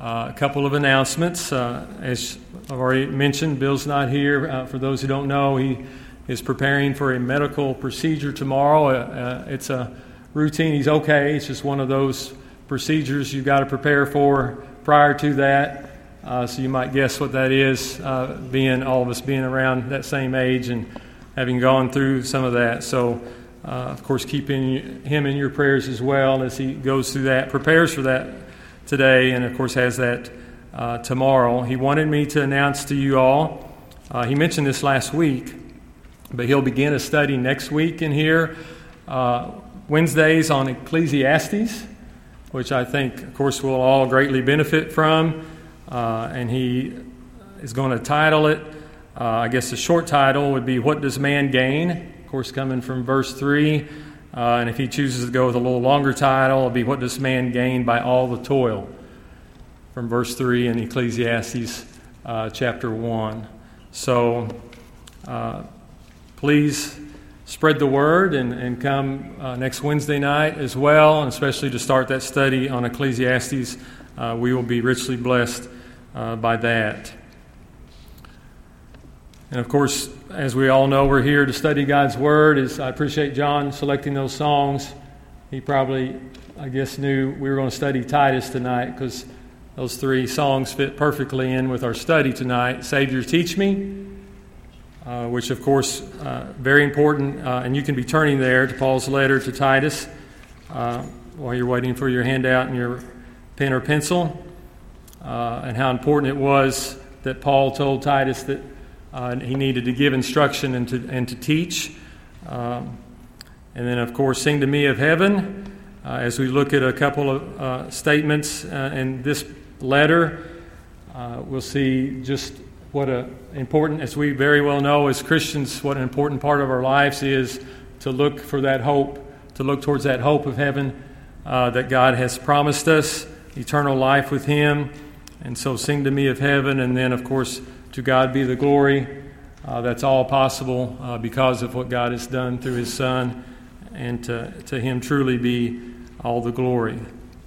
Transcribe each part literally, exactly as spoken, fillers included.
Uh, a couple of announcements. Uh, as I've already mentioned, Bill's not here. Uh, for those who don't know, he is preparing for a medical procedure tomorrow. Uh, uh, it's a routine. He's okay. It's just one of those procedures you've got to prepare for prior to that. Uh, so you might guess what that is, uh, being all of us being around that same age and having gone through some of that. So, uh, of course, keeping him in your prayers as well as he goes through that, prepares for that today, and of course has that uh, tomorrow. He wanted me to announce to you all, uh, he mentioned this last week, but he'll begin a study next week in here, uh, Wednesdays on Ecclesiastes, which I think, of course, we'll all greatly benefit from, uh, and he is going to title it, uh, I guess the short title would be, What Does Man Gain? Of course, coming from verse three. Uh, and if he chooses to go with a little longer title, it'll be What Does Man Gain by All the Toil? From verse three in Ecclesiastes uh, chapter one. So uh, please spread the word and, and come uh, next Wednesday night as well, and especially to start that study on Ecclesiastes. Uh, we will be richly blessed uh, by that. And of course, as we all know, we're here to study God's Word. Is I appreciate John selecting those songs. He probably, I guess, knew we were going to study Titus tonight because those three songs fit perfectly in with our study tonight. Savior, Teach Me, uh, which, of course, uh, very important. Uh, and you can be turning there to Paul's letter to Titus uh, while you're waiting for your handout and your pen or pencil, uh, and how important it was that Paul told Titus that Uh, he needed to give instruction and to, and to teach. Um, and then, of course, Sing to Me of Heaven. Uh, as we look at a couple of uh, statements uh, in this letter, uh, we'll see just what a important, as we very well know as Christians, what an important part of our lives is to look for that hope, to look towards that hope of heaven uh, that God has promised us, eternal life with Him. And so Sing to Me of Heaven, and then, of course, To God be the glory. Uh, that's all possible uh, because of what God has done through His Son, and to, to Him truly be all the glory.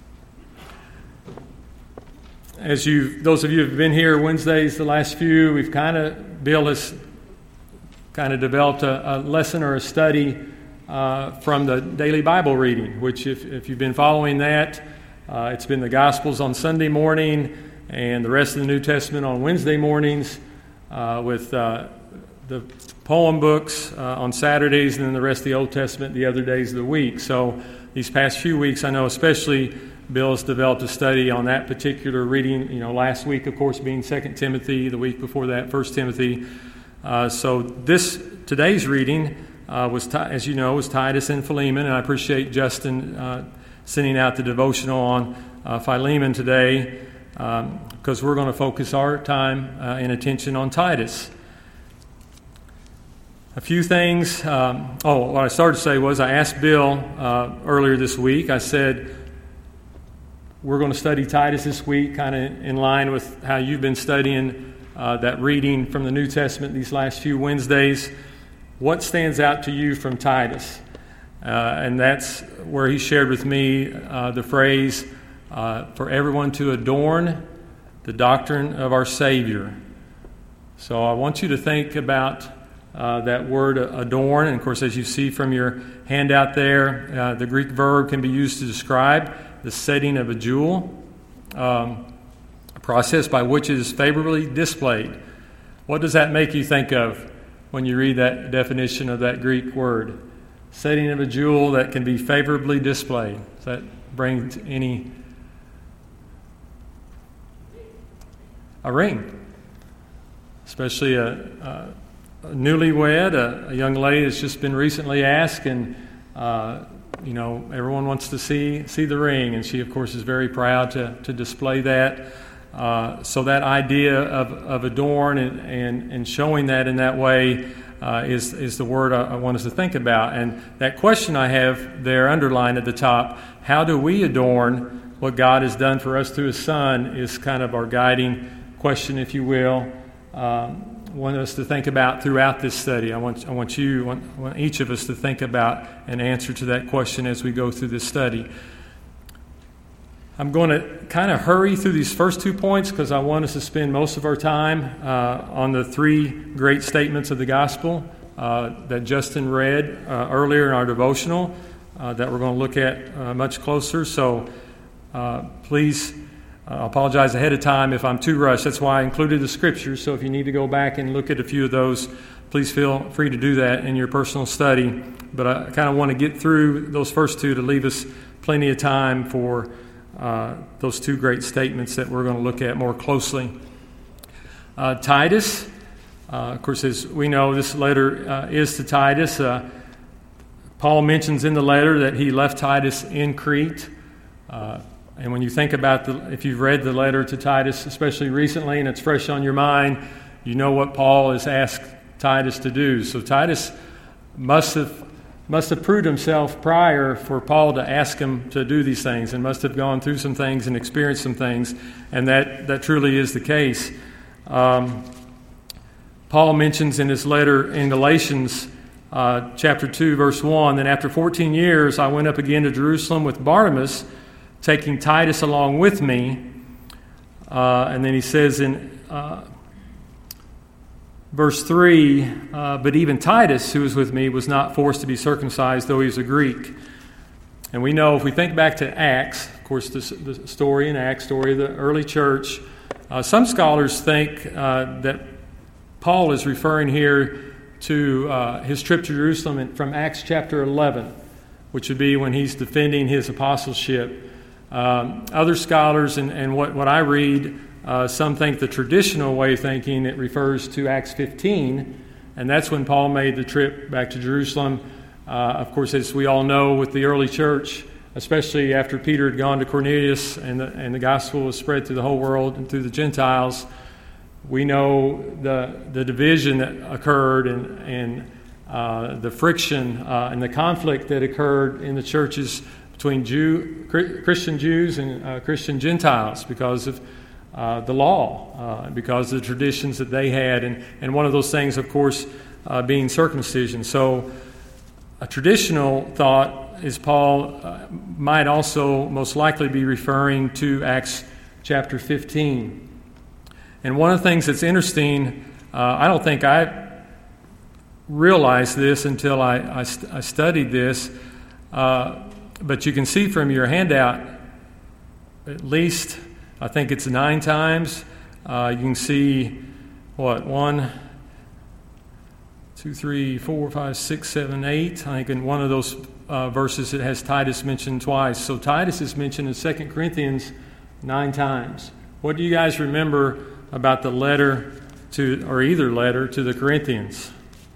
As you, those of you who have been here Wednesdays, the last few, we've kind of, Bill has kind of developed a, a lesson or a study uh, from the daily Bible reading, which if, if you've been following that, uh, it's been the Gospels on Sunday morning, and the rest of the New Testament on Wednesday mornings, uh, with uh, the poem books uh, on Saturdays, and then the rest of the Old Testament the other days of the week. So these past few weeks, I know especially Bill has developed a study on that particular reading. You know, last week, of course, being Second Timothy, the week before that, First Timothy. Uh, so this today's reading uh, was, as you know, was Titus and Philemon, and I appreciate Justin uh, sending out the devotional on uh, Philemon today, because um, we're going to focus our time uh, and attention on Titus. A few things. Um, oh, what I started to say was I asked Bill uh, earlier this week, I said, we're going to study Titus this week, kind of in line with how you've been studying uh, that reading from the New Testament these last few Wednesdays. What stands out to you from Titus? Uh, and that's where he shared with me uh, the phrase, Uh, for everyone to adorn the doctrine of our Savior. So I want you to think about uh, that word uh, adorn. And of course, as you see from your handout there, uh, the Greek verb can be used to describe the setting of a jewel, um, a process by which it is favorably displayed. What does that make you think of when you read that definition of that Greek word? Setting of a jewel that can be favorably displayed. Does that bring any... A ring, especially a, a, a newlywed, a, a young lady that's just been recently asked, and uh, you know everyone wants to see see the ring, and she of course is very proud to to display that. Uh, so that idea of, of adorn and, and and showing that in that way uh, is is the word I, I want us to think about. And that question I have there underlined at the top: how do we adorn what God has done for us through His Son? Is kind of our guiding question, if you will, um, want us to think about throughout this study. I want I want you, I want, I want each of us to think about an answer to that question as we go through this study. I'm going to kind of hurry through these first two points because I want us to spend most of our time uh, on the three great statements of the gospel uh, that Justin read uh, earlier in our devotional uh, that we're going to look at uh, much closer. So uh, please, uh, I apologize ahead of time if I'm too rushed. That's why I included the scriptures. So if you need to go back and look at a few of those, please feel free to do that in your personal study. But I kind of want to get through those first two to leave us plenty of time for Uh, those two great statements that we're going to look at more closely. Uh, Titus, uh, of course, as we know, this letter uh, is to Titus. Uh, Paul mentions in the letter that he left Titus in Crete. Uh, and when you think about, the, if you've read the letter to Titus, especially recently, and it's fresh on your mind, you know what Paul has asked Titus to do. So Titus must have must have proved himself prior for Paul to ask him to do these things, and must have gone through some things and experienced some things, and that, that truly is the case. Um, Paul mentions in his letter in Galatians uh, chapter two, verse one, that after fourteen years I went up again to Jerusalem with Barnabas, taking Titus along with me. Uh, and then he says in uh, Verse three, uh, but even Titus, who was with me, was not forced to be circumcised, though he was a Greek. And we know, if we think back to Acts, of course, the, the story in Acts, story of the early church, uh, some scholars think uh, that Paul is referring here to uh, his trip to Jerusalem in, from Acts chapter eleven, which would be when he's defending his apostleship. Um, other scholars, and, and what, what I read, Uh, some think the traditional way of thinking, it refers to Acts fifteen, and that's when Paul made the trip back to Jerusalem. Uh, of course, as we all know, with the early church, especially after Peter had gone to Cornelius and the, and the gospel was spread through the whole world and through the Gentiles, we know the the division that occurred and, and uh, the friction uh, and the conflict that occurred in the churches between Jew, Christian Jews and uh, Christian Gentiles because of Uh, the law, uh, because of the traditions that they had, and, and one of those things, of course, uh, being circumcision. So a traditional thought is Paul uh, might also most likely be referring to Acts chapter fifteen. And one of the things that's interesting, uh, I don't think I realized this until I, I, st- I studied this, uh, but you can see from your handout at least I think it's nine times. Uh, you can see, what, one, two, three, four, five, six, seven, eight. I think in one of those uh, verses it has Titus mentioned twice. So Titus is mentioned in Second Corinthians nine times. What do you guys remember about the letter to, or either letter to the Corinthians?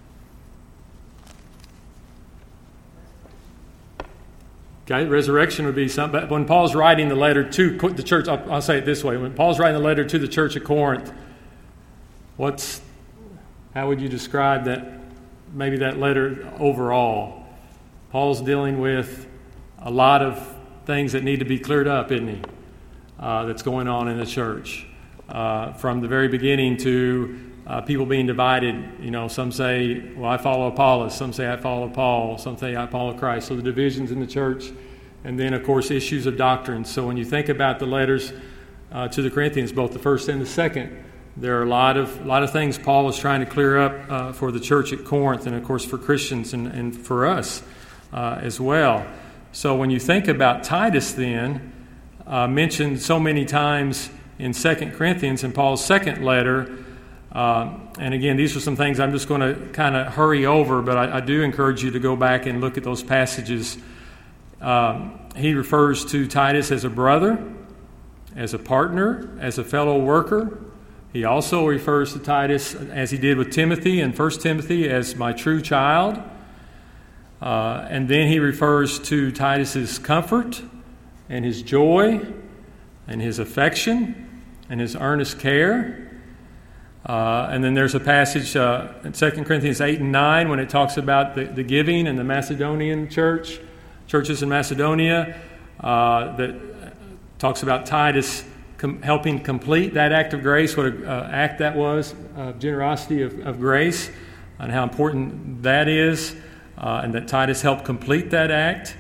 Okay, resurrection would be something. But when Paul's writing the letter to the church, I'll, I'll say it this way: when Paul's writing the letter to the church at Corinth, what's how would you describe that? Maybe that letter overall. Paul's dealing with a lot of things that need to be cleared up, isn't he? Uh, that's going on in the church uh, from the very beginning to uh, people being divided. You know, some say, "Well, I follow Apollos." Some say, "I follow Paul." Some say, "I follow Christ." So the divisions in the church, and then of course issues of doctrine. So when you think about the letters uh, to the Corinthians, both the first and the second, there are a lot of a lot of things Paul is trying to clear up uh, for the church at Corinth, and of course for Christians and, and for us uh, as well. So when you think about Titus, then uh, mentioned so many times in Second Corinthians in Paul's second letter. Um, and again, these are some things I'm just going to kind of hurry over, but I, I do encourage you to go back and look at those passages. Um, he refers to Titus as a brother, as a partner, as a fellow worker. He also refers to Titus, as he did with Timothy in First Timothy, as my true child. Uh, and then he refers to Titus's comfort and his joy and his affection and his earnest care. Uh, and then there's a passage uh, in Second Corinthians eight and nine when it talks about the, the giving in the Macedonian church, churches in Macedonia, uh, that talks about Titus com- helping complete that act of grace, what an uh, act that was, uh, generosity of, of grace, and how important that is, uh, and that Titus helped complete that act.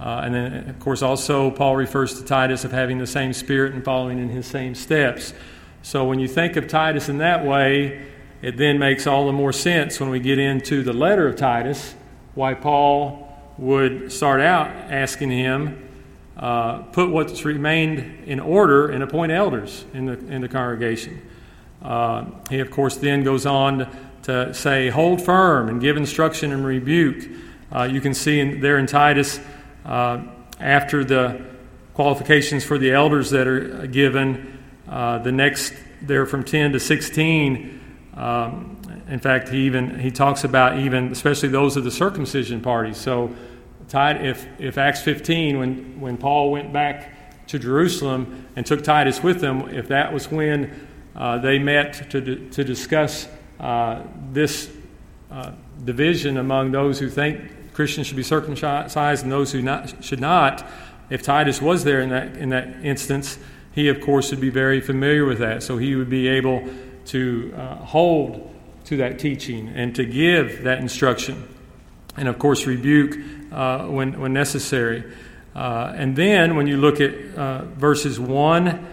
Uh, and then, of course, also Paul refers to Titus of having the same spirit and following in his same steps. So when you think of Titus in that way, it then makes all the more sense when we get into the letter of Titus, why Paul would start out asking him, uh, put what's remained in order and appoint elders in the in the congregation. Uh, he, of course, then goes on to say, hold firm and give instruction and rebuke. Uh, you can see in, there in Titus, uh, after the qualifications for the elders that are given, uh, the next, there from ten to sixteen, um, in fact, he even he talks about even, especially those of the circumcision party. So, if if Acts fifteen, when when Paul went back to Jerusalem and took Titus with them, if that was when uh, they met to to discuss uh, this uh, division among those who think Christians should be circumcised and those who not should not, if Titus was there in that in that instance, he of course would be very familiar with that. So he would be able to uh, hold to that teaching and to give that instruction, and of course rebuke uh, when when necessary. Uh, and then when you look at uh, verses one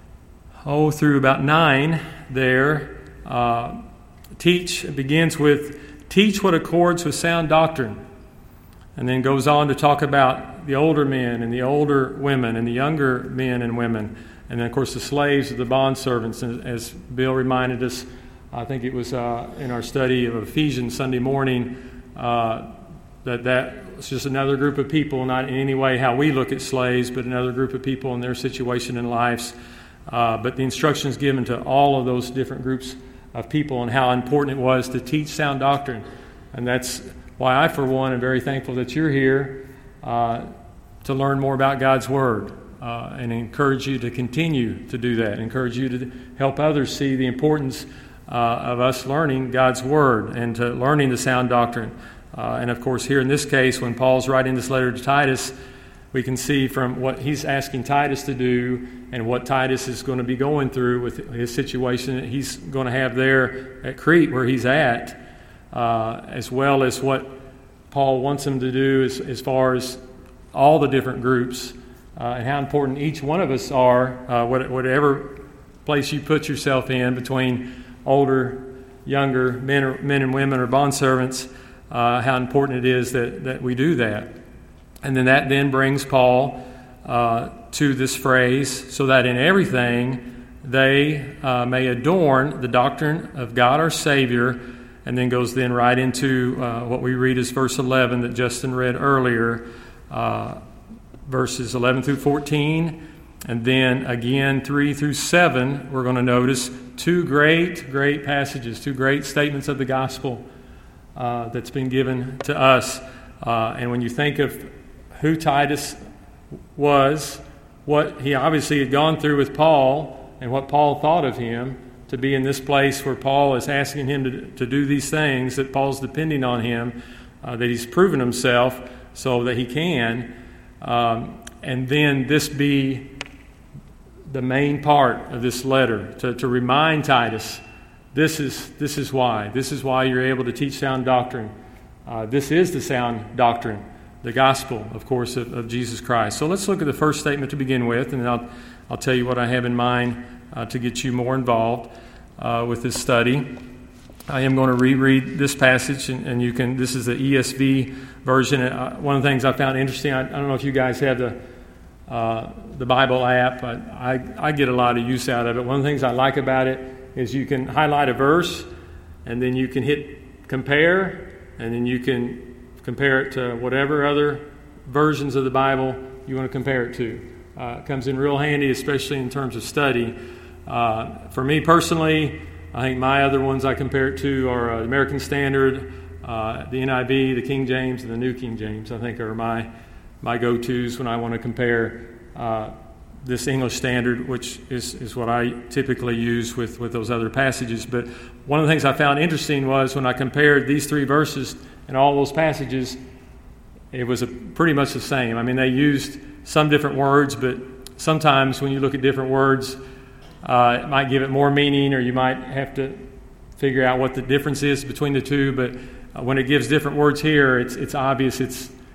oh through about nine, there uh, teach it begins with teach what accords with sound doctrine, and then goes on to talk about the older men and the older women and the younger men and women. And then, of course, the slaves of the bondservants. And as Bill reminded us, I think it was uh, in our study of Ephesians Sunday morning, uh, that that was just another group of people, not in any way how we look at slaves, but another group of people in their situation in lives. Uh, but the instructions given to all of those different groups of people and how important it was to teach sound doctrine. And that's why I, for one, am very thankful that you're here uh, to learn more about God's Word. Uh, and encourage you to continue to do that. Encourage you to help others see the importance uh, of us learning God's Word and to learning the sound doctrine. Uh, and of course, here in this case, when Paul's writing this letter to Titus, we can see from what he's asking Titus to do and what Titus is going to be going through with his situation that he's going to have there at Crete, where he's at, uh, as well as what Paul wants him to do as, as far as all the different groups. Uh, and how important each one of us are, uh, whatever place you put yourself in between older, younger men, or, men and women or bondservants, uh, how important it is that, that we do that. And then that then brings Paul uh, to this phrase, so that in everything they uh, may adorn the doctrine of God our Savior, and then goes then right into uh, what we read as verse eleven that Justin read earlier, uh, verses eleven through fourteen, and then again three through seven, we're going to notice two great, great passages, two great statements of the gospel uh, that's been given to us. Uh, and when you think of who Titus was, what he obviously had gone through with Paul, and what Paul thought of him, to be in this place where Paul is asking him to, to do these things, that Paul's depending on him, uh, that he's proven himself so that he can. Um, and then this be the main part of this letter, to, to remind Titus, this is this is why. This is why you're able to teach sound doctrine. Uh, this is the sound doctrine, the gospel, of course, of, of Jesus Christ. So let's look at the first statement to begin with, and then I'll, I'll tell you what I have in mind uh, to get you more involved uh, with this study. I am going to reread this passage, and, and you can. This is the E S V version. Uh, one of the things I found interesting, I, I don't know if you guys have the uh, the Bible app, but I, I get a lot of use out of it. One of the things I like about it is you can highlight a verse, and then you can hit compare, and then you can compare it to whatever other versions of the Bible you want to compare it to. Uh, it comes in real handy, especially in terms of study. Uh, for me personally, I think my other ones I compare it to are uh, the American Standard, uh, the N I V, the King James, and the New King James. I think are my my go-tos when I want to compare uh, this English Standard, which is, is what I typically use with, with those other passages. But one of the things I found interesting was when I compared these three verses and all those passages, it was a, pretty much the same. I mean, they used some different words, but sometimes when you look at different words, Uh, it might give it more meaning, or you might have to figure out what the difference is between the two. But uh, when it gives different words here, it's it's obvious it's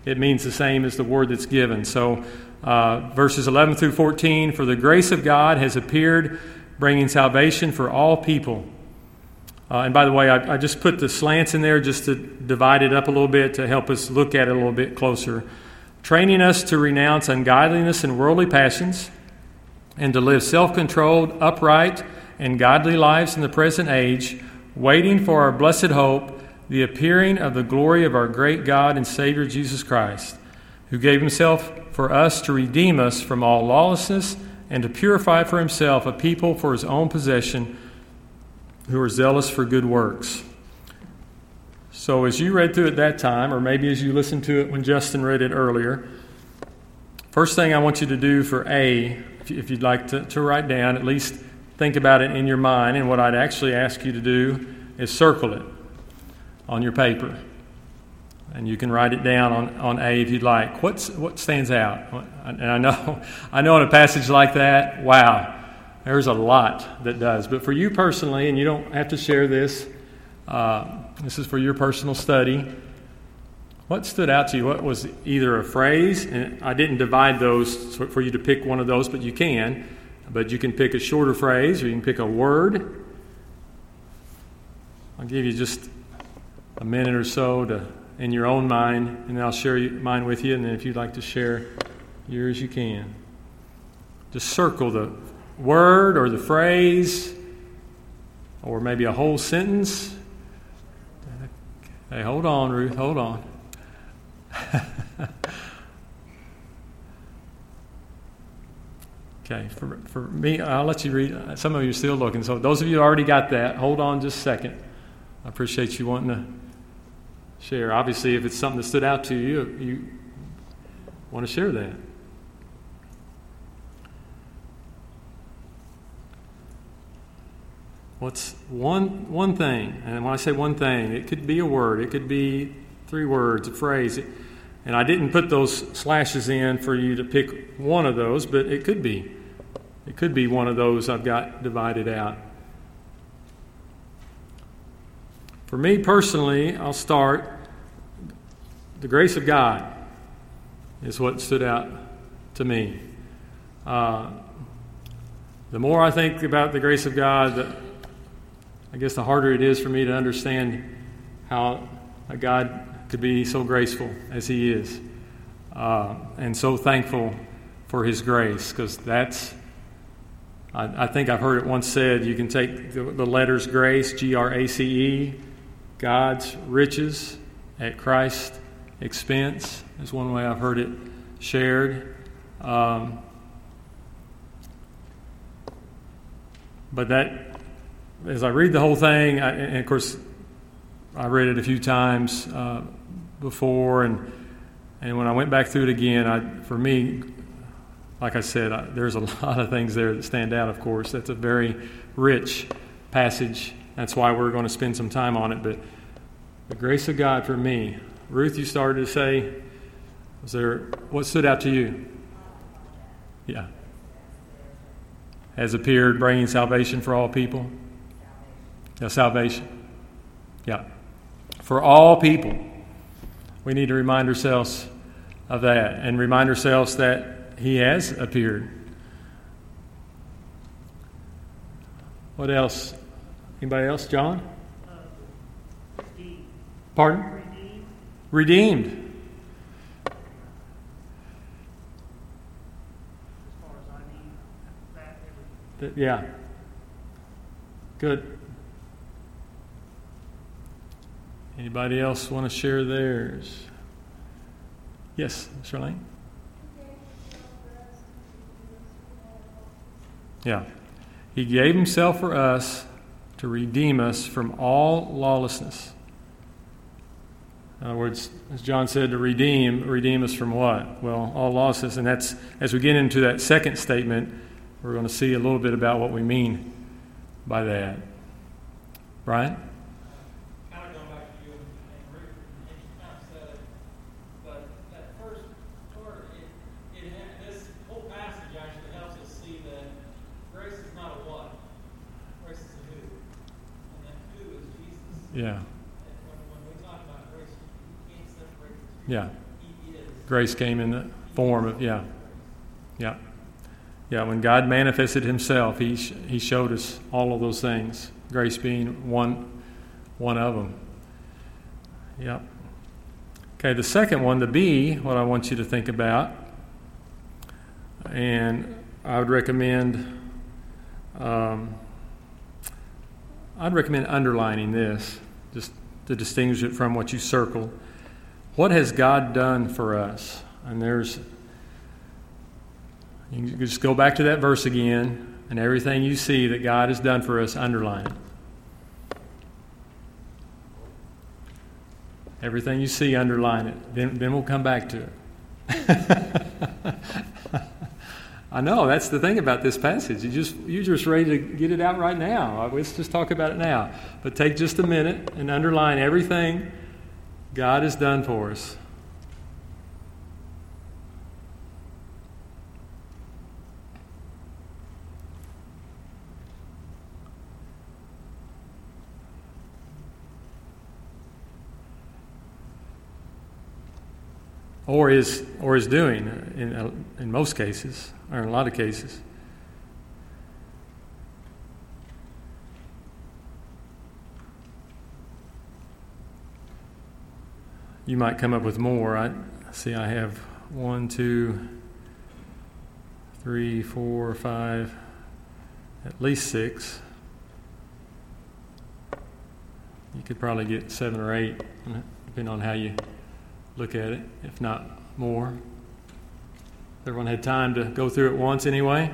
it means the same as the word that's given. So uh, verses eleven through fourteen, for the grace of God has appeared, bringing salvation for all people. Uh, and by the way, I, I just put the slants in there just to divide it up a little bit to help us look at it a little bit closer. Training us to renounce ungodliness and worldly passions, and to live self-controlled, upright, and godly lives in the present age, waiting for our blessed hope, the appearing of the glory of our great God and Savior Jesus Christ, who gave himself for us to redeem us from all lawlessness and to purify for himself a people for his own possession who are zealous for good works. So as you read through it that time, or maybe as you listened to it when Justin read it earlier, first thing I want you to do for A, if you'd like to, to write down, at least think about it in your mind, and what I'd actually ask you to do is circle it on your paper. And you can write it down on, on A if you'd like. What's, what stands out? And I know, I know in a passage like that, wow, there's a lot that does. But for you personally, and you don't have to share this, uh, this is for your personal study, what stood out to you? What was either a phrase, and I didn't divide those for you to pick one of those, but you can. But you can pick a shorter phrase, or you can pick a word. I'll give you just a minute or so to, in your own mind, and then I'll share mine with you, and then if you'd like to share yours, you can. Just circle the word or the phrase, or maybe a whole sentence. Hey, hold on, Ruth, hold on. Okay, for, for me, I'll let you read. Some of you are still looking, so those of you who already got that, hold on just a second. I appreciate you wanting to share. Obviously, if it's something that stood out to you, you want to share that. What's one one thing? And when I say one thing, it could be a word, it could be three words, a phrase. And I didn't put those slashes in for you to pick one of those, but it could be. It could be one of those I've got divided out. For me personally, I'll start. The grace of God is what stood out to me. Uh, the more I think about the grace of God, the, I guess the harder it is for me to understand how a God could be so graceful as He is, uh, and so thankful for His grace, because that's, I, I think I've heard it once said, you can take the, the letters grace, G R A C E, God's riches at Christ's expense, is one way I've heard it shared. Um, but that, as I read the whole thing, I, and of course, I read it a few times uh, before, and and when I went back through it again, I, for me, like I said, I, there's a lot of things there that stand out, of course. That's a very rich passage. That's why we're going to spend some time on it. But the grace of God for me, Ruth, you started to say, was there, what stood out to you? Yeah. Has appeared, bringing salvation for all people. Yeah, salvation. Yeah. For all people. We need to remind ourselves of that and remind ourselves that He has appeared. What else? Anybody else? John? Uh, redeemed. Pardon? Redeemed. Redeemed. As far as I need that, everything. Th- Yeah. Good. Anybody else want to share theirs? Yes, Charlene? Yeah. He gave Himself for us to redeem us from all lawlessness. In other words, as John said, to redeem, redeem us from what? Well, all lawlessness. And that's, as we get into that second statement, we're going to see a little bit about what we mean by that. Brian? Kind of going back to you and Ruth, and you kind of said it, but that first part, it, it this whole passage actually helps us see that grace is not a what, grace is a who, and that who is Jesus. Yeah. And when, when we talk about grace, you can't separate the two. Yeah. He Grace came in the form of, yeah. Yeah. Yeah, when God manifested himself, he sh- he showed us all of those things. Grace being one one of them. Yep. Okay, the second one, the B, what I want you to think about, and I would recommend, um, I'd recommend underlining this, just to distinguish it from what you circled. What has God done for us? And there's, you can just go back to that verse again, and everything you see that God has done for us, underline it. Everything you see, underline it. Then, then we'll come back to it. I know, that's the thing about this passage. You just, you're just ready to get it out right now. Let's just talk about it now. But take just a minute and underline everything God has done for us. Or is or is doing in in most cases, or in a lot of cases. You might come up with more. I see I have one, two, three, four, five, at least six. You could probably get seven or eight, depending on how you look at it, if not more. Everyone had time to go through it once anyway.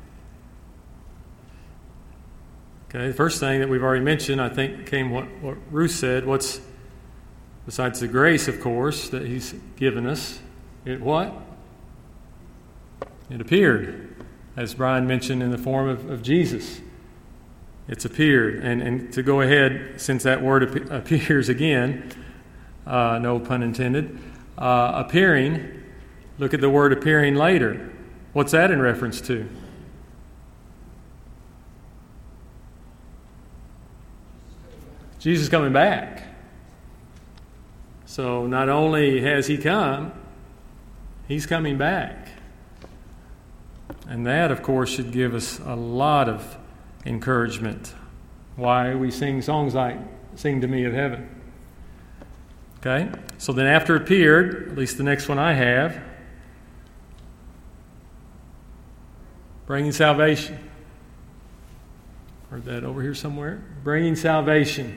Okay, the first thing that we've already mentioned, I think, came what, what Ruth said. What's, besides the grace, of course, that he's given us, it what? It appeared, as Brian mentioned, in the form of, of Jesus. It's appeared. And, and to go ahead, since that word ap- appears again, Uh, no pun intended. Uh, appearing, look at the word appearing later. What's that in reference to? Jesus coming back. So not only has he come, he's coming back. And that, of course, should give us a lot of encouragement. Why we sing songs like Sing to Me of Heaven. Okay, so then after appeared, at least the next one I have, bringing salvation. Heard that over here somewhere? Bringing salvation.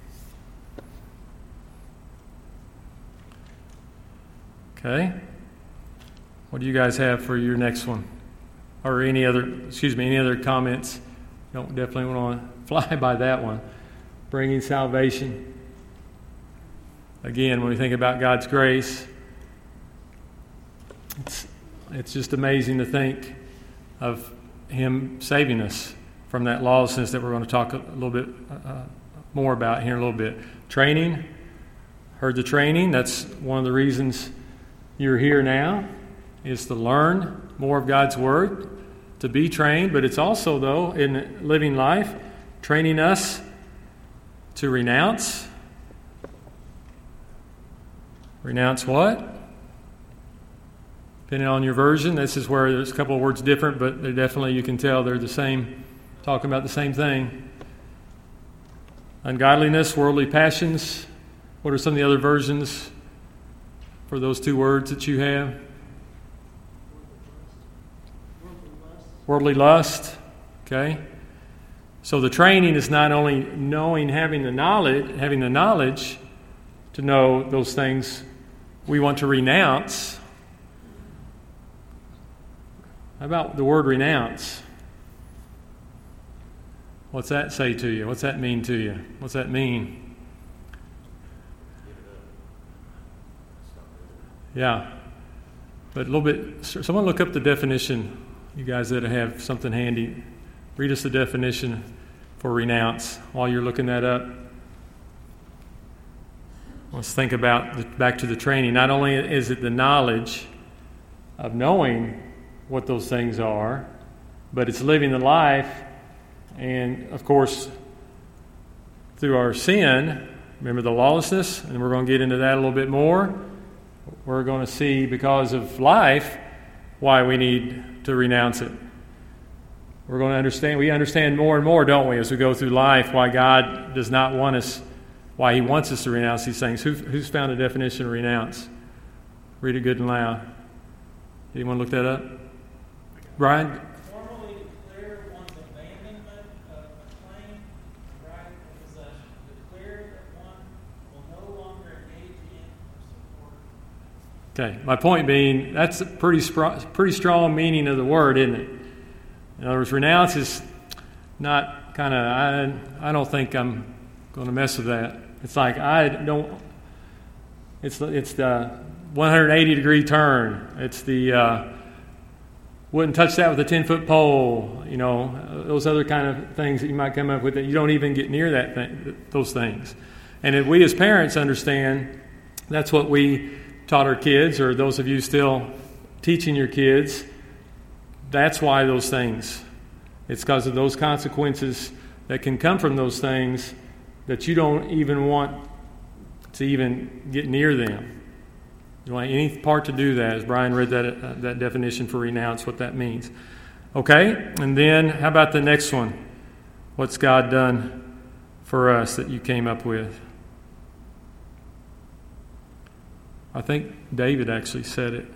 Okay, what do you guys have for your next one? Or any other, excuse me, any other comments? Don't definitely want to fly by that one. Bringing salvation. Again, when we think about God's grace, it's, it's just amazing to think of him saving us from that lawlessness that we're going to talk a little bit uh, more about here in a little bit. Training, heard the training. That's one of the reasons you're here now, is to learn more of God's Word, to be trained. But it's also, though, in living life, training us to renounce. Renounce what? Depending on your version, this is where there's a couple of words different, but they're definitely, you can tell they're the same, talking about the same thing. Ungodliness, worldly passions. What are some of the other versions for those two words that you have? Worldly lust. Okay. So the training is not only knowing, having the knowledge, having the knowledge to know those things we want to renounce. How about the word renounce? What's that say to you? What's that mean to you? What's that mean? Yeah. But a little bit, someone look up the definition. You guys that have something handy, read us the definition for renounce while you're looking that up. Let's think about, the, back to the training. Not only is it the knowledge of knowing what those things are, but it's living the life. And, of course, through our sin, remember the lawlessness, and we're going to get into that a little bit more. we're going to see, because of life, why we need to renounce it. We're going to understand, we understand more and more, don't we, as we go through life, why God does not want us, why He wants us to renounce these things. Who, who's found a definition of renounce? Read it good and loud. Anyone look that up? Brian? Formally declare one's abandonment of a claim, right, or possession. Declare that one will no longer engage in or support. Okay, my point being, that's a pretty, spr- pretty strong meaning of the word, isn't it? In other words, renounce is not kind of, I, I don't think I'm going to mess with that. It's like, I don't, it's, it's the one hundred eighty degree turn. It's the, uh, wouldn't touch that with a ten foot pole, you know, those other kind of things that you might come up with that you don't even get near that thing, those things. And if we as parents understand, that's what we taught our kids, or those of you still teaching your kids, that's why those things. It's because of those consequences that can come from those things that you don't even want to even get near them. You don't want any part to do that, as Brian read that uh, that definition for renounce, what that means. Okay, and then how about the next one? What's God done for us that you came up with? I think David actually said it.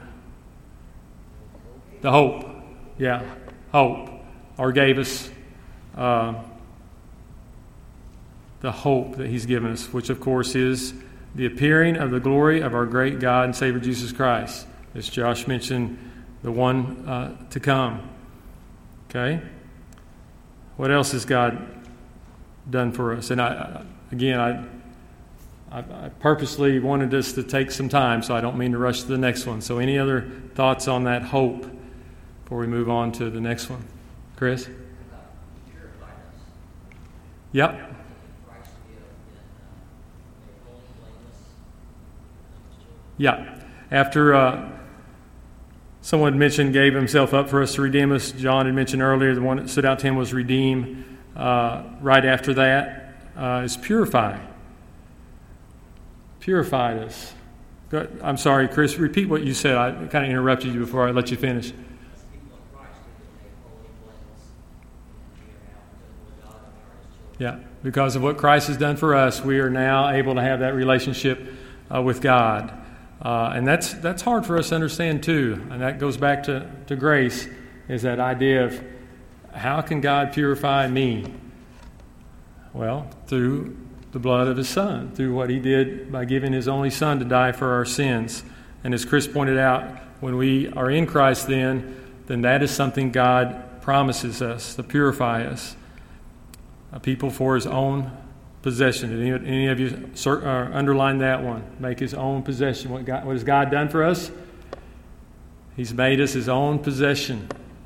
The hope. Yeah, hope. Or gave us uh, the hope that He's given us, which of course is the appearing of the glory of our great God and Savior Jesus Christ. As Josh mentioned, the one uh, to come. Okay? What else has God done for us? And I, again, I, I, I purposely wanted us to take some time, so I don't mean to rush to the next one. So any other thoughts on that hope before we move on to the next one? Chris? Yep. Yeah. After uh, someone had mentioned gave himself up for us to redeem us, John had mentioned earlier, the one that stood out to him was redeem. Uh, right after that uh, is purify. Purified us. Go, I'm sorry, Chris, repeat what you said. I kind of interrupted you before I let you finish. Yeah, because of what Christ has done for us, we are now able to have that relationship uh, with God. Uh, and that's that's hard for us to understand too. And that goes back to, to grace, is that idea of how can God purify me? Well, through the blood of His Son, through what He did by giving His only Son to die for our sins. And as Chris pointed out, when we are in Christ then, then that is something God promises us, to purify us. A people for His own possession. Did any, any of you cert, uh, underline that one? Make His own possession. What, God, what has God done for us? He's made us His own possession.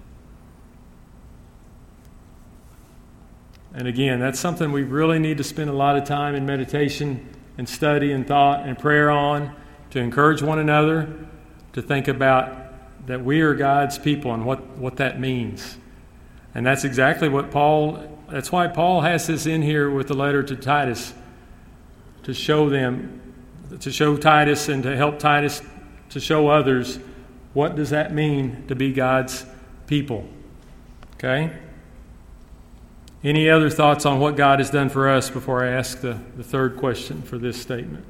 And again, that's something we really need to spend a lot of time in meditation and study and thought and prayer on, to encourage one another, to think about that we are God's people and what, what that means. And that's exactly what Paul... That's why Paul has this in here with the letter to Titus, to show them, to show Titus and to help Titus to show others what does that mean to be God's people. Okay? Any other thoughts on what God has done for us before I ask the, the third question for this statement?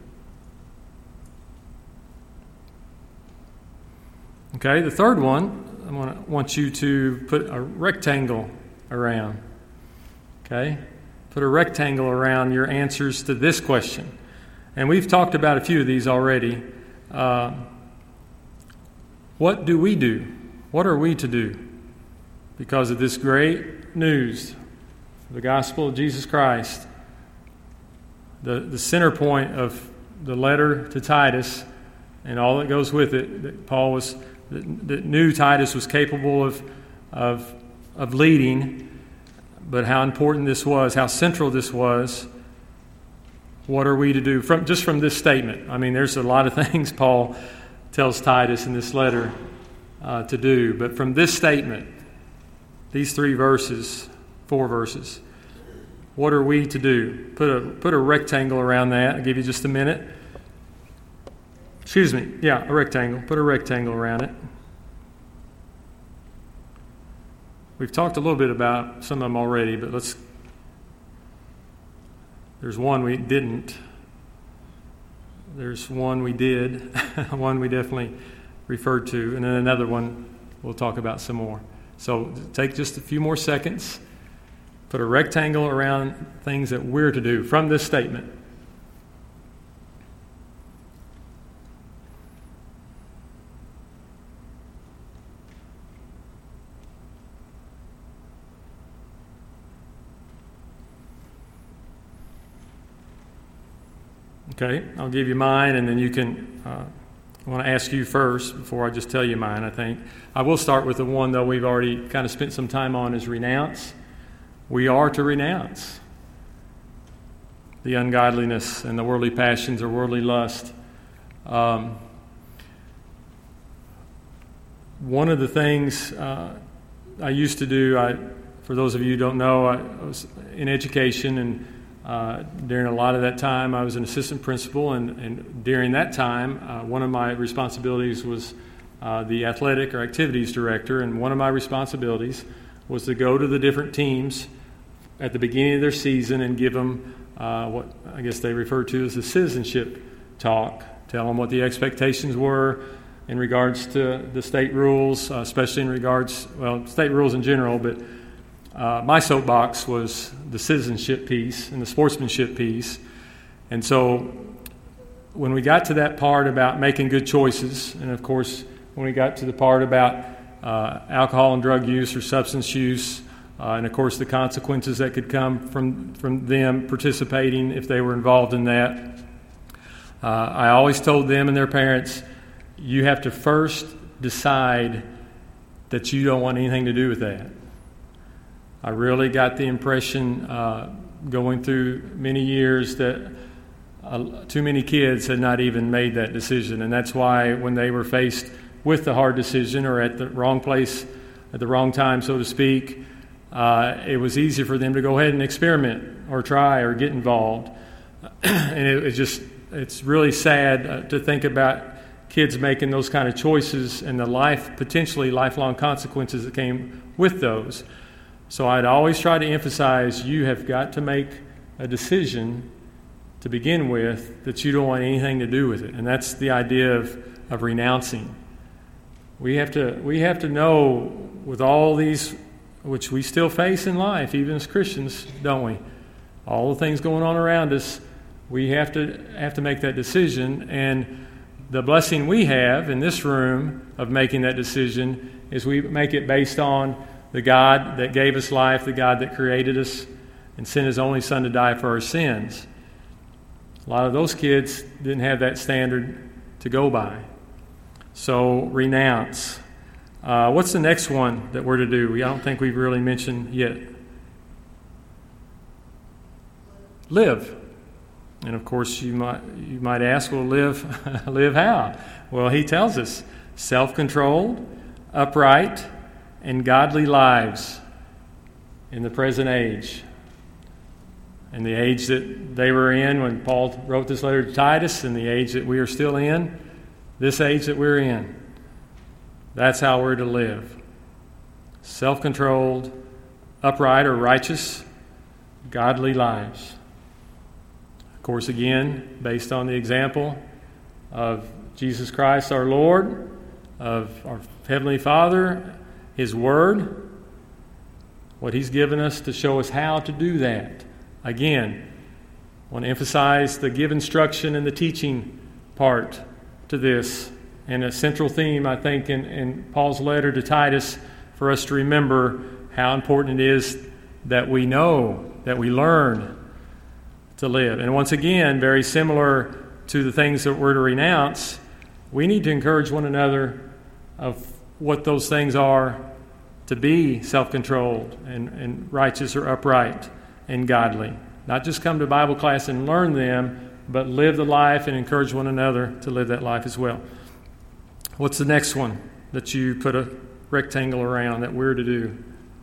Okay, the third one, I want to want you to put a rectangle around. Okay? Put a rectangle around your answers to this question. And we've talked about a few of these already. Uh, what do we do? What are we to do? Because of this great news, the gospel of Jesus Christ, the, the center point of the letter to Titus and all that goes with it, that Paul was, that, that knew Titus was capable of, of, of leading, but how important this was, how central this was. What are we to do? From just from this statement. I mean, there's a lot of things Paul tells Titus in this letter uh, to do, but from this statement, these three verses, four verses, what are we to do? Put a put a rectangle around that. I'll give you just a minute. Excuse me. Yeah, a rectangle. Put a rectangle around it. We've talked a little bit about some of them already, but let's. There's one we didn't. There's one we did. One we definitely referred to, and then another one we'll talk about some more. So take just a few more seconds. Put a rectangle around things that we're to do from this statement. Okay, I'll give you mine, and then you can, uh, I want to ask you first before I just tell you mine, I think. I will start with the one, though, we've already kind of spent some time on, is renounce. We are to renounce the ungodliness and the worldly passions or worldly lust. Um, one of the things uh, I used to do, I, for those of you who don't know, I was in education, and Uh, during a lot of that time, I was an assistant principal, and, and during that time, uh, one of my responsibilities was uh, the athletic or activities director, and one of my responsibilities was to go to the different teams at the beginning of their season and give them uh, what I guess they refer to as the citizenship talk, tell them what the expectations were in regards to the state rules, uh, especially in regards, well, state rules in general, but Uh, my soapbox was the citizenship piece and the sportsmanship piece. And so when we got to that part about making good choices, and of course when we got to the part about uh, alcohol and drug use or substance use, uh, and of course the consequences that could come from, from them participating if they were involved in that, uh, I always told them and their parents, you have to first decide that you don't want anything to do with that. I really got the impression uh, going through many years that uh, too many kids had not even made that decision. And that's why when they were faced with the hard decision or at the wrong place at the wrong time, so to speak, uh, it was easy for them to go ahead and experiment or try or get involved. And it, it just, it's really sad uh, to think about kids making those kind of choices and the life, potentially lifelong consequences that came with those. So I'd always try to emphasize you have got to make a decision to begin with that you don't want anything to do with it. And that's the idea of, of renouncing. We have to we have to know with all these, which we still face in life, even as Christians, don't we? All the things going on around us, we have to have to make that decision. And the blessing we have in this room of making that decision is we make it based on the God that gave us life, the God that created us and sent His only Son to die for our sins. A lot of those kids didn't have that standard to go by. So, renounce. Uh, what's the next one that we're to do? I don't think we've really mentioned yet. Live. And of course, you might you might ask, well, live, live how? Well, He tells us, self-controlled, upright, and godly lives in the present age. In the age that they were in when Paul wrote this letter to Titus, and the age that we are still in, this age that we're in. That's how we're to live. Self-controlled, upright or righteous, godly lives. Of course, again, based on the example of Jesus Christ our Lord, of our Heavenly Father, His Word, what He's given us to show us how to do that. Again, I want to emphasize the give instruction and the teaching part to this. And a central theme, I think, in, in Paul's letter to Titus for us to remember how important it is that we know, that we learn to live. And once again, very similar to the things that we're to renounce, we need to encourage one another of what those things are to be self-controlled and, and righteous or upright and godly. Not just come to Bible class and learn them, but live the life and encourage one another to live that life as well. What's the next one that you put a rectangle around that we're to do?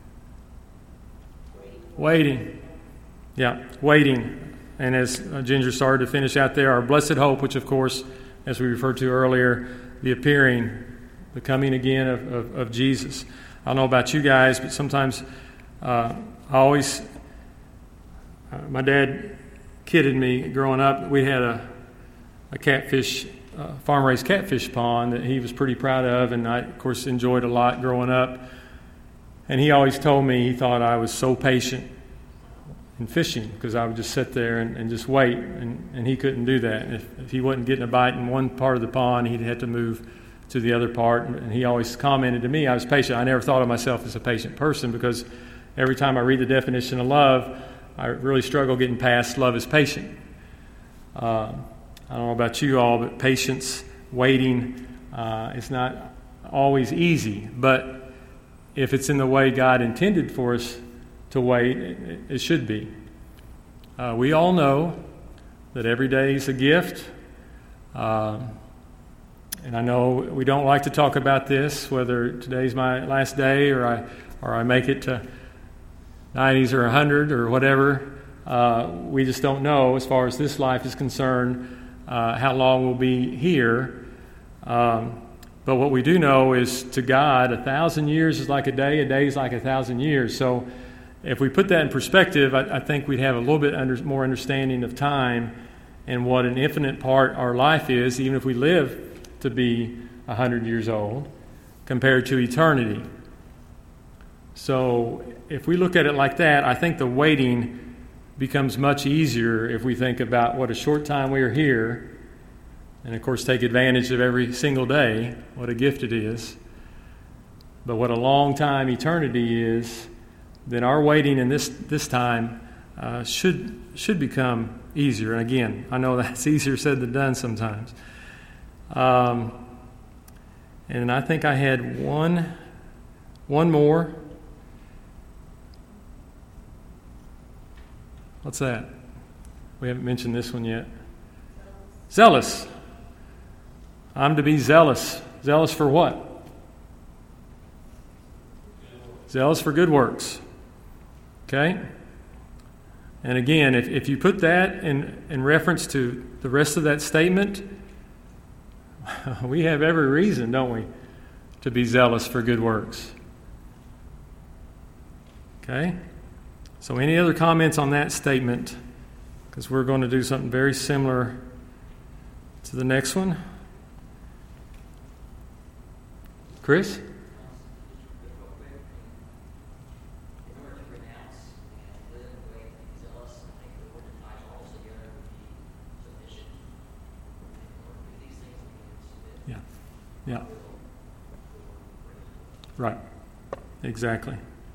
Waiting. Yeah, waiting. And as Ginger started to finish out there, our blessed hope, which of course, as we referred to earlier, the appearing, the coming again of, of, of Jesus. I don't know about you guys, but sometimes uh, I always, uh, my dad kidded me growing up. We had a, a catfish, uh, farm-raised catfish pond that he was pretty proud of, and I, of course, enjoyed a lot growing up. And he always told me he thought I was so patient in fishing because I would just sit there and, and just wait, and, and he couldn't do that. If, if he wasn't getting a bite in one part of the pond, he'd have to move to the other part, and he always commented to me I was patient. I never thought of myself as a patient person because every time I read the definition of love, I really struggle getting past love is patient. Uh, I don't know about you all, but patience, waiting, uh, it's not always easy, but if it's in the way God intended for us to wait, it, it should be. Uh, we all know that every day is a gift. Uh, and I know we don't like to talk about this, whether today's my last day or I or I make it to nineties or one hundred or whatever. Uh, we just don't know, as far as this life is concerned, uh, how long we'll be here. Um, But what we do know is, to God, a thousand years is like a day, a day is like a thousand years. So if we put that in perspective, I, I think we'd have a little bit under, more understanding of time and what an infinite part our life is, even if we live to be one hundred years old, compared to eternity. So if we look at it like that, I think the waiting becomes much easier if we think about what a short time we are here, and, of course, take advantage of every single day, what a gift it is. But what a long time eternity is, then our waiting in this this time uh, should should become easier. And, again, I know that's easier said than done sometimes. Um, and I think I had one, one more. What's that? We haven't mentioned this one yet. Zealous. I'm to be zealous. Zealous for what? Zealous for good works. Okay? And again, if, if you put that in, in reference to the rest of that statement, we have every reason, don't we, to be zealous for good works. Okay? So any other comments on that statement? Because we're going to do something very similar to the next one. Chris? Yeah. Yeah. Right. Exactly.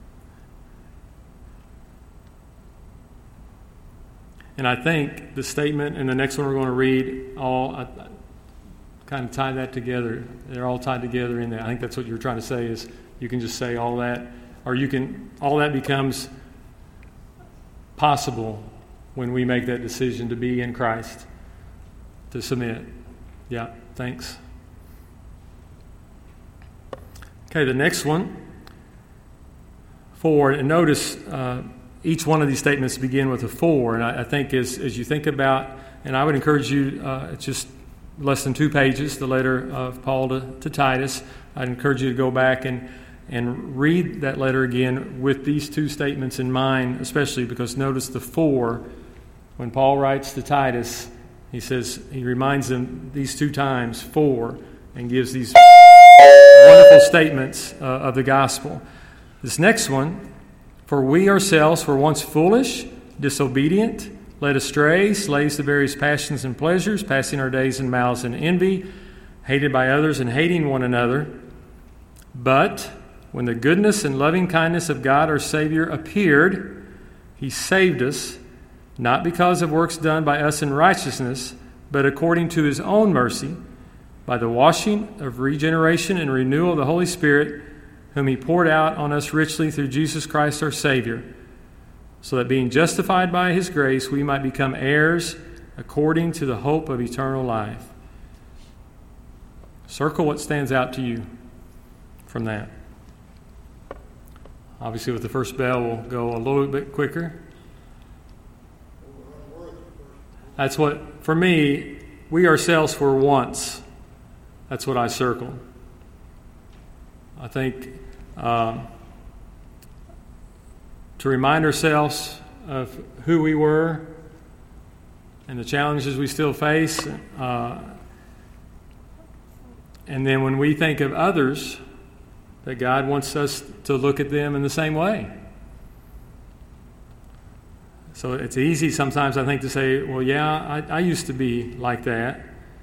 And I think the statement and the next one we're going to read all I, kind of tie that together. They're all tied together in there. I think that's what you're trying to say, is you can just say all that, or you can, all that becomes possible when we make that decision to be in Christ, to submit. Yeah, thanks. Okay, the next one, for, and notice uh, each one of these statements begin with a for, and I, I think as, as you think about, and I would encourage you, uh, it's just less than two pages, the letter of Paul to, to Titus. I'd encourage you to go back and, and read that letter again with these two statements in mind, especially because notice the for. When Paul writes to Titus, he says, he reminds them these two times, for, and gives these wonderful statements uh, of the gospel. This next one, for we ourselves were once foolish, disobedient, led astray, slaves to various passions and pleasures, passing our days in malice and envy, hated by others and hating one another. But when the goodness and loving kindness of God our Savior appeared, He saved us, not because of works done by us in righteousness, but according to His own mercy, by the washing of regeneration and renewal of the Holy Spirit, whom He poured out on us richly through Jesus Christ our Savior, so that being justified by His grace, we might become heirs according to the hope of eternal life. Circle what stands out to you from that. Obviously, with the first bell, we'll go a little bit quicker. That's what, for me, we ourselves were once. That's what I circled. I think um, to remind ourselves of who we were and the challenges we still face. Uh, and then when we think of others, that God wants us to look at them in the same way. So it's easy sometimes, I think, to say, well, yeah, I, I used to be like that.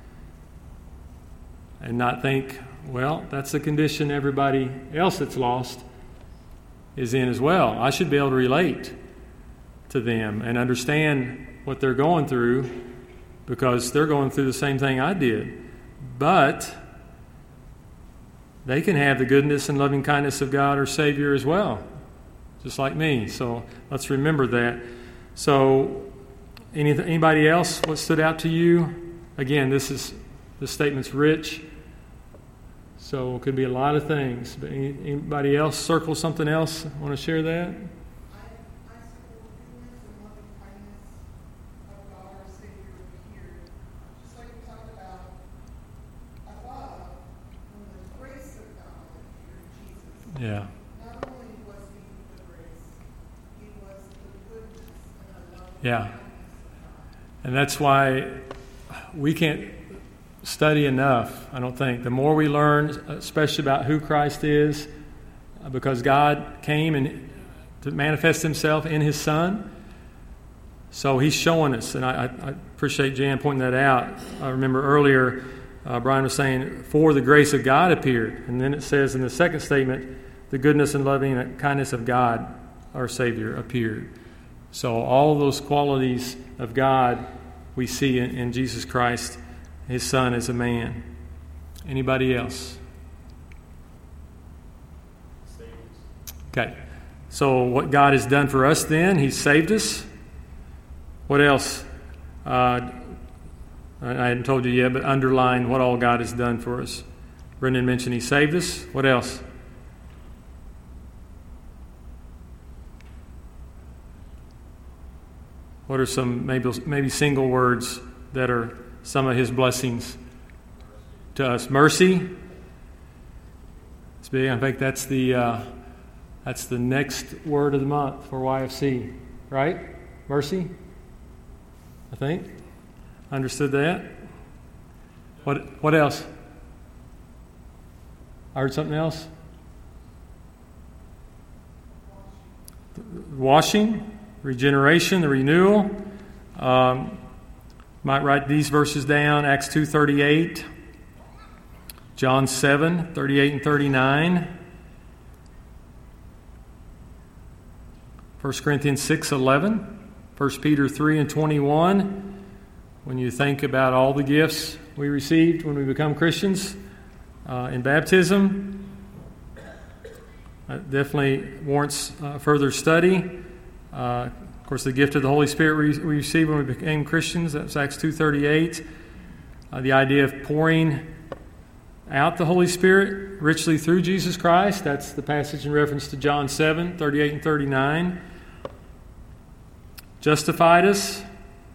And not think, well, that's the condition everybody else that's lost is in as well. I should be able to relate to them and understand what they're going through because they're going through the same thing I did. But they can have the goodness and loving kindness of God, our Savior, as well, just like me. So let's remember that. So, any, anybody else? What stood out to you? Again, this is this statement's rich, so it could be a lot of things. But any, anybody else circle something else? Want to share that? Yeah. Not only was he the grace, he was the goodness and the love. Yeah. And that's why we can't study enough, I don't think. The more we learn, especially about who Christ is, because God came and to manifest himself in his Son. So he's showing us, and I, I appreciate Jan pointing that out. I remember earlier uh, Brian was saying, for the grace of God appeared. And then it says in the second statement, the goodness and loving kindness of God, our Savior, appeared. So all those qualities of God we see in, in Jesus Christ, his Son as a man. Anybody else? Okay. So what God has done for us then, he's saved us. What else? Uh, I hadn't told you yet, but underline what all God has done for us. Brendan mentioned he saved us. What else? What are some maybe maybe single words that are some of his blessings to us? Mercy. It's big. I think that's the uh, that's the next word of the month for Y F C, right? Mercy. I think. Understood that. What what else? I heard something else. Washing. Regeneration, the renewal. Um, might write these verses down. Acts two thirty-eight, John seven thirty-eight and thirty-nine, First Corinthians six eleven, First Peter three and twenty-one. When you think about all the gifts we received when we become Christians uh, in baptism, that definitely warrants uh, further study. Uh, of course, the gift of the Holy Spirit we, we received when we became Christians, that's Acts two thirty-eight. Uh, the idea of pouring out the Holy Spirit richly through Jesus Christ, that's the passage in reference to John seven thirty-eight and thirty-nine. Justified us.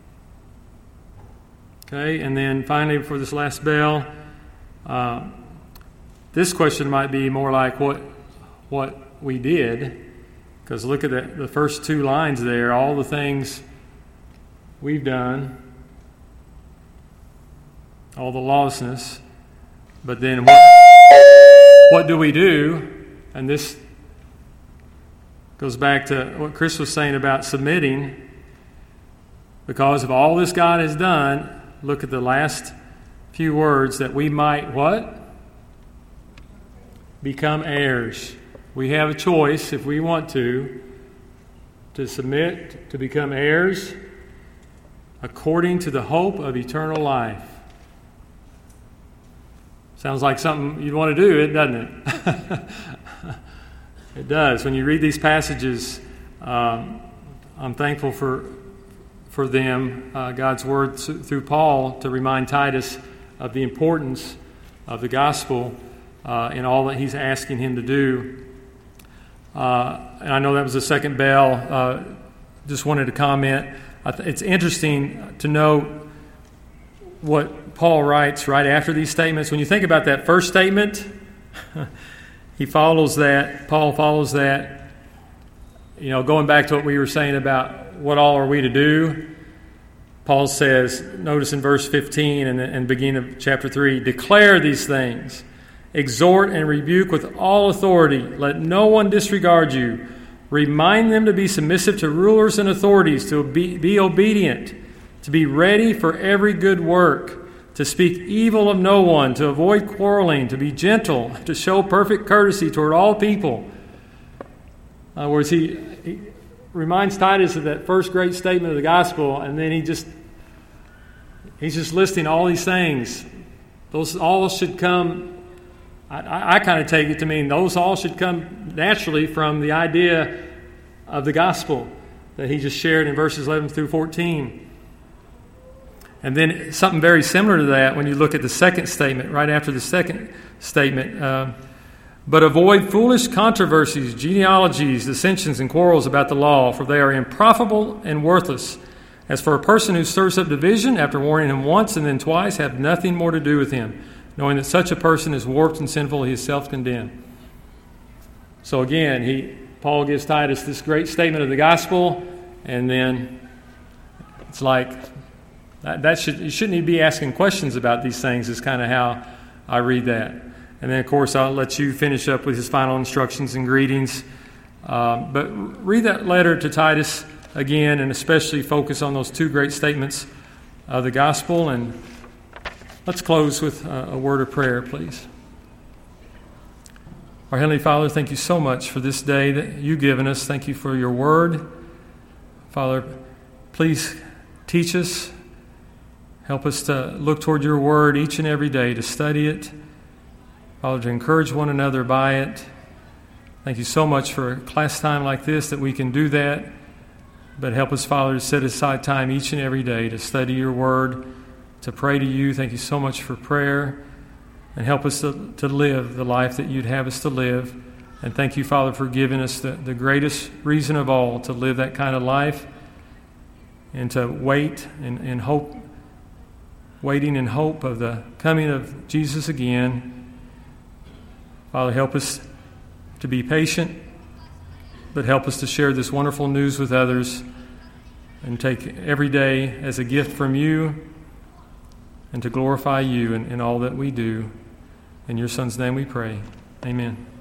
Okay, and then finally, for this last bell, uh, this question might be more like what what we did. Because look at the, the first two lines there, all the things we've done, all the lawlessness. But then what, what do we do? And this goes back to what Chris was saying about submitting. Because of all this God has done, look at the last few words, that we might what? Become heirs. We have a choice, if we want to, to submit, to become heirs according to the hope of eternal life. Sounds like something you'd want to do, it doesn't it? It does. When you read these passages, um, I'm thankful for for them, uh, God's word through Paul, to remind Titus of the importance of the gospel uh, in all that he's asking him to do. Uh, and I know that was the second bell. Uh, just wanted to comment. I th- it's interesting to know what Paul writes right after these statements. When you think about that first statement, he follows that, Paul follows that, you know, going back to what we were saying about what all are we to do. Paul says, notice in verse fifteen and, and beginning of chapter three, declare these things, exhort and rebuke with all authority. Let no one disregard you. Remind them to be submissive to rulers and authorities, to be, be obedient, to be ready for every good work, to speak evil of no one, to avoid quarreling, to be gentle, to show perfect courtesy toward all people. In other words, he, he reminds Titus of that first great statement of the gospel, and then he just he's just listing all these things. Those all should come. I, I, I kind of take it to mean those all should come naturally from the idea of the gospel that he just shared in verses eleven through fourteen. And then something very similar to that when you look at the second statement, right after the second statement. Uh, But avoid foolish controversies, genealogies, dissensions, and quarrels about the law, for they are unprofitable and worthless. As for a person who stirs up division after warning him once and then twice, have nothing more to do with him, knowing that such a person is warped and sinful, he is self-condemned. So again, he Paul gives Titus this great statement of the gospel, and then it's like that, that should you shouldn't even be asking questions about these things. Is kind of how I read that. And then, of course, I'll let you finish up with his final instructions and greetings. Um, but read that letter to Titus again, and especially focus on those two great statements of the gospel. And let's close with a, a word of prayer, please. Our Heavenly Father, thank you so much for this day that you've given us. Thank you for your word. Father, please teach us. Help us to look toward your word each and every day, to study it. Father, to encourage one another by it. Thank you so much for a class time like this that we can do that. But help us, Father, to set aside time each and every day to study your word, to pray to you. Thank you so much for prayer. And help us to, to live the life that you'd have us to live. And thank you, Father, for giving us the, the greatest reason of all to live that kind of life and to wait and, and hope, waiting in hope of the coming of Jesus again. Father, help us to be patient, but help us to share this wonderful news with others and take every day as a gift from you and to glorify you in, in all that we do. In your Son's name we pray. Amen.